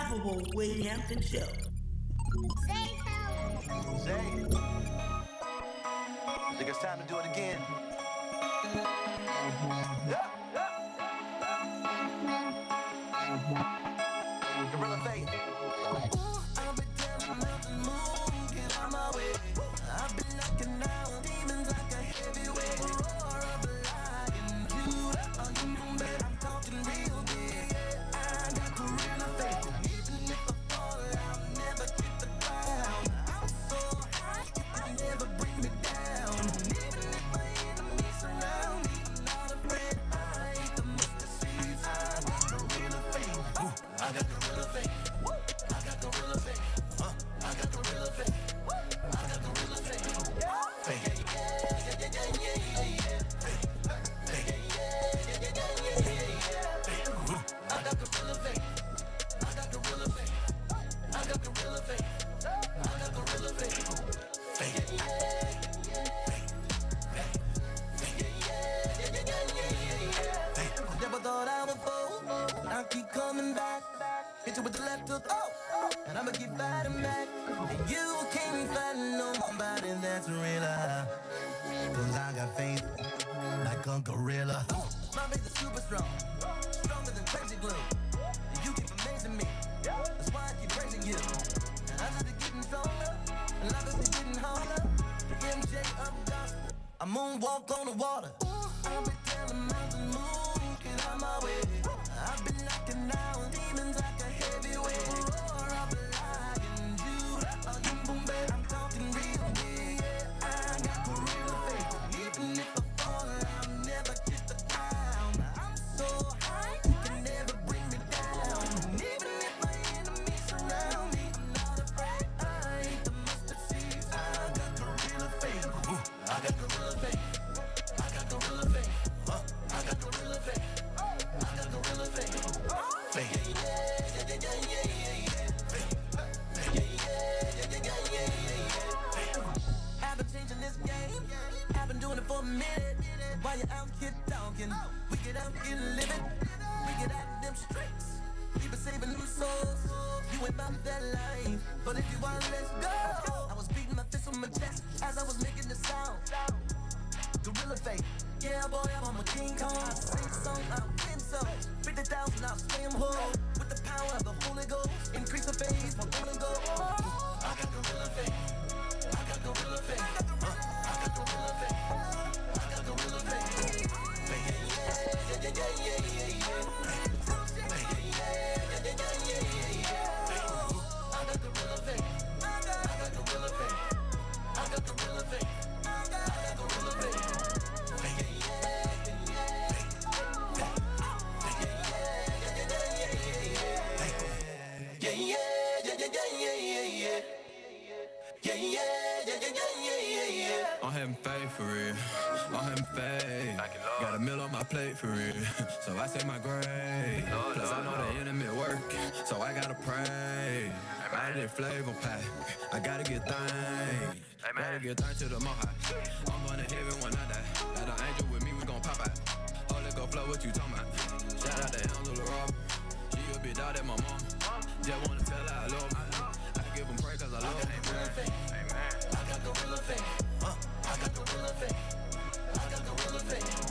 unstoppable Wade Hampton Show. Zay, I think it's time to do it again. Yeah, Gorilla Faith. I've been telling mountain moon, get out my way. I've been knocking down demons like a heavyweight. Roar of a lion, Judah, you bet I'm talking real big. I got gorilla faith. Even if I fall, I'll never hit the ground. I'm so high, you never bring me down. Even if my enemies surround me, I'm not afraid. I ain't the mustard seeds. I got gorilla faith. I got gorilla faith. I got gorilla faith. I got gorilla faith. I got gorilla faith. Faith. I got gorilla faith. I got gorilla faith. I got gorilla faith. I got gorilla faith. Never thought I would fall. I keep coming back. Hit you with the left hook. Oh, and I'ma keep fighting back. And you can't fight nobody that's realer. Cause I got faith like a gorilla. My faith is super strong. Stronger than crazy glue. And you keep amazing me. That's why I keep praising you. And I just be getting stronger. And life is getting harder. MJ of gospel. I moonwalk on the water. I've been telling mountain moon, get out my way. I've been knocking down demons like a heavyweight. Roar of a lion, Judah, you boom baby. I'm talking real big. I got gorilla faith. Even if I fall, I'll never hit the ground. I'm so high, you can never bring me down. Even if my enemies surround me, I'm not afraid. I ain't the mustard seeds. I got gorilla faith. I got gorilla faith. I got gorilla faith. I got gorilla faith. I got gorilla faith. I've been changing this game. I've been doing it for a minute. While you out here talking, we get out here living. We get out them streets. We been saving them souls. You ain't about that life, but if you want, let's go. I was beating my fist on my chest as I was making the sound. Gorilla faith. Yeah, boy, I'm a King Kong. I sing song, I win some. 50,000, I'll stay him whole. With the power of the Holy Ghost, increase the faith, my Holy Ghost. I got gorilla faith. I got gorilla faith. I got gorilla faith. I got gorilla faith. I got gorilla faith. I got gorilla faith. I got gorilla faith. I got gorilla faith. I'm having faith for real. I'm having faith. Got a meal on my plate for real. So I say my grave. Plus I know the enemy work. So I gotta pray. I did flavor pack. I gotta get thanks. Gotta get thanks to the Most High. I'm going to heaven when I die. Got an angel with me, we gon' pop out. Holy go flow, what you talking about? Shout out to Angela Rob. She a bitch out at my mom. Just wanna tell her I love her. I give them praise cause I love her. I got gorilla faith. I got gorilla faith. I got gorilla faith.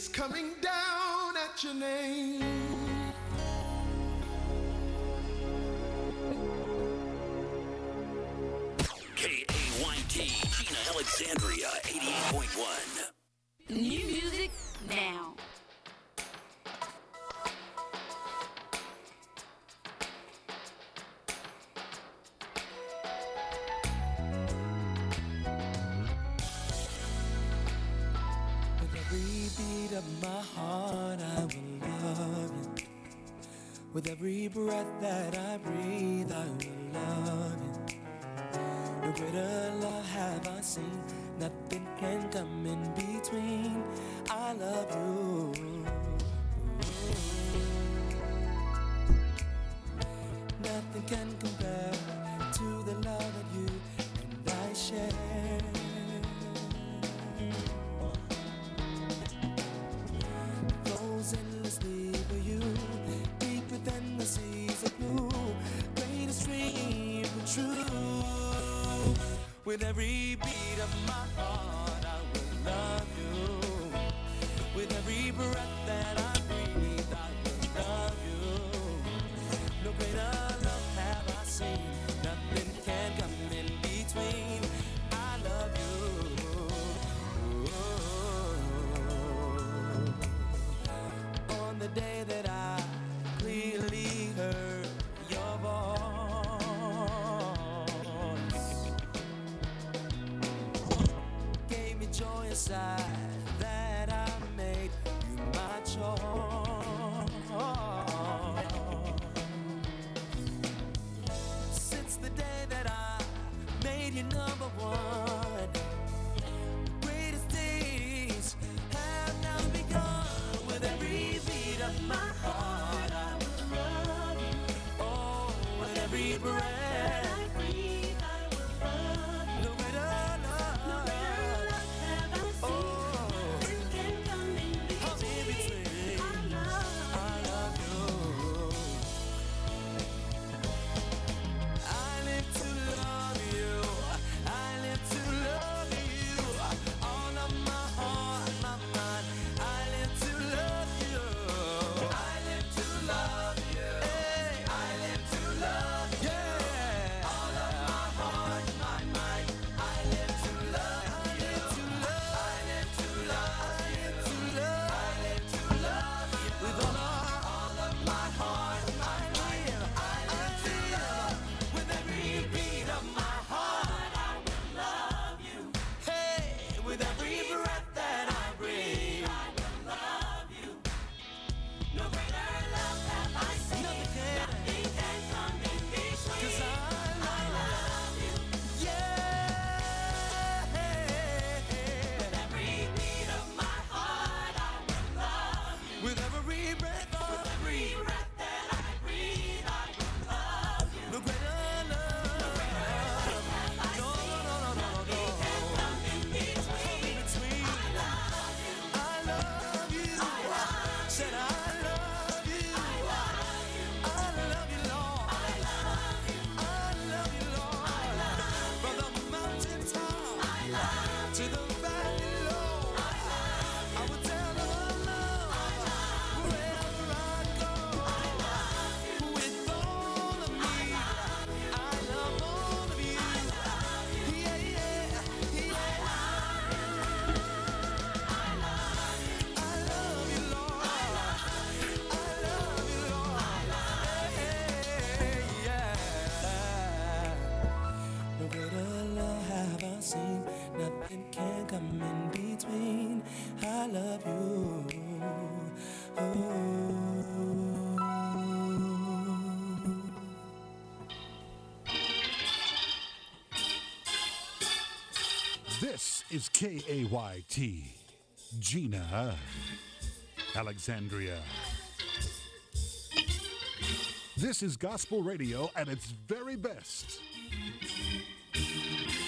coming down at your name. KAYT, Gina Alexandria, 88.1. New music now. With every beat of my heart, I will love you. With every breath that I breathe, I will love you. No greater love have I seen. Nothing can come in between. I love you. Nothing can compare to the love that you and I share. Flows endlessly for you, deeper than the seas of blue. Greatest dream come true. With every beat of my heart, I will love you. With every breath that I breathe, I will love you. No greater love have I seen. Nothing can come in between. I love you. On the day that I clearly heard your voice, gave me joy inside that I made you my choice. Since the day that I made you number one, greatest days have now begun. With every beat of my heart, I will love you. Oh, with every breath I breathe, I will love you. No greater love, no greater love have I seen. Oh, nothing can come in between. I love you. I live to love you. I live to love you. All of my heart, my mind. I live to love you. I live to love you. Hey. I live to love you. Yeah. All of my heart, my mind. I live to love you. I live to love you. I live to love you. With all of my heart, my mind. I live to love. With every beat of my heart, I will love you. Hey, with every breath that I breathe, I will love you. No greater love have I seen. Nothing can come in between. 'Cause I love you. Yeah. With every beat of my heart, I will love you. With every breath that I breathe, I will love you. No greater love. No greater love have I seen. Nothing can come in between. I love you. I love you. Said I love you. I love you, Lord. I love you, Lord. From the mountain top to the valley low. I will tell of love wherever I go. With all of me, I love all of you. Yeah, yeah, yeah. I love you, Lord. I love you, Lord. Hey, yeah. No greater love have I seen. Nothing can come in between. I love you. This is KAYT, Gina Alexandria. This is gospel radio at its very best.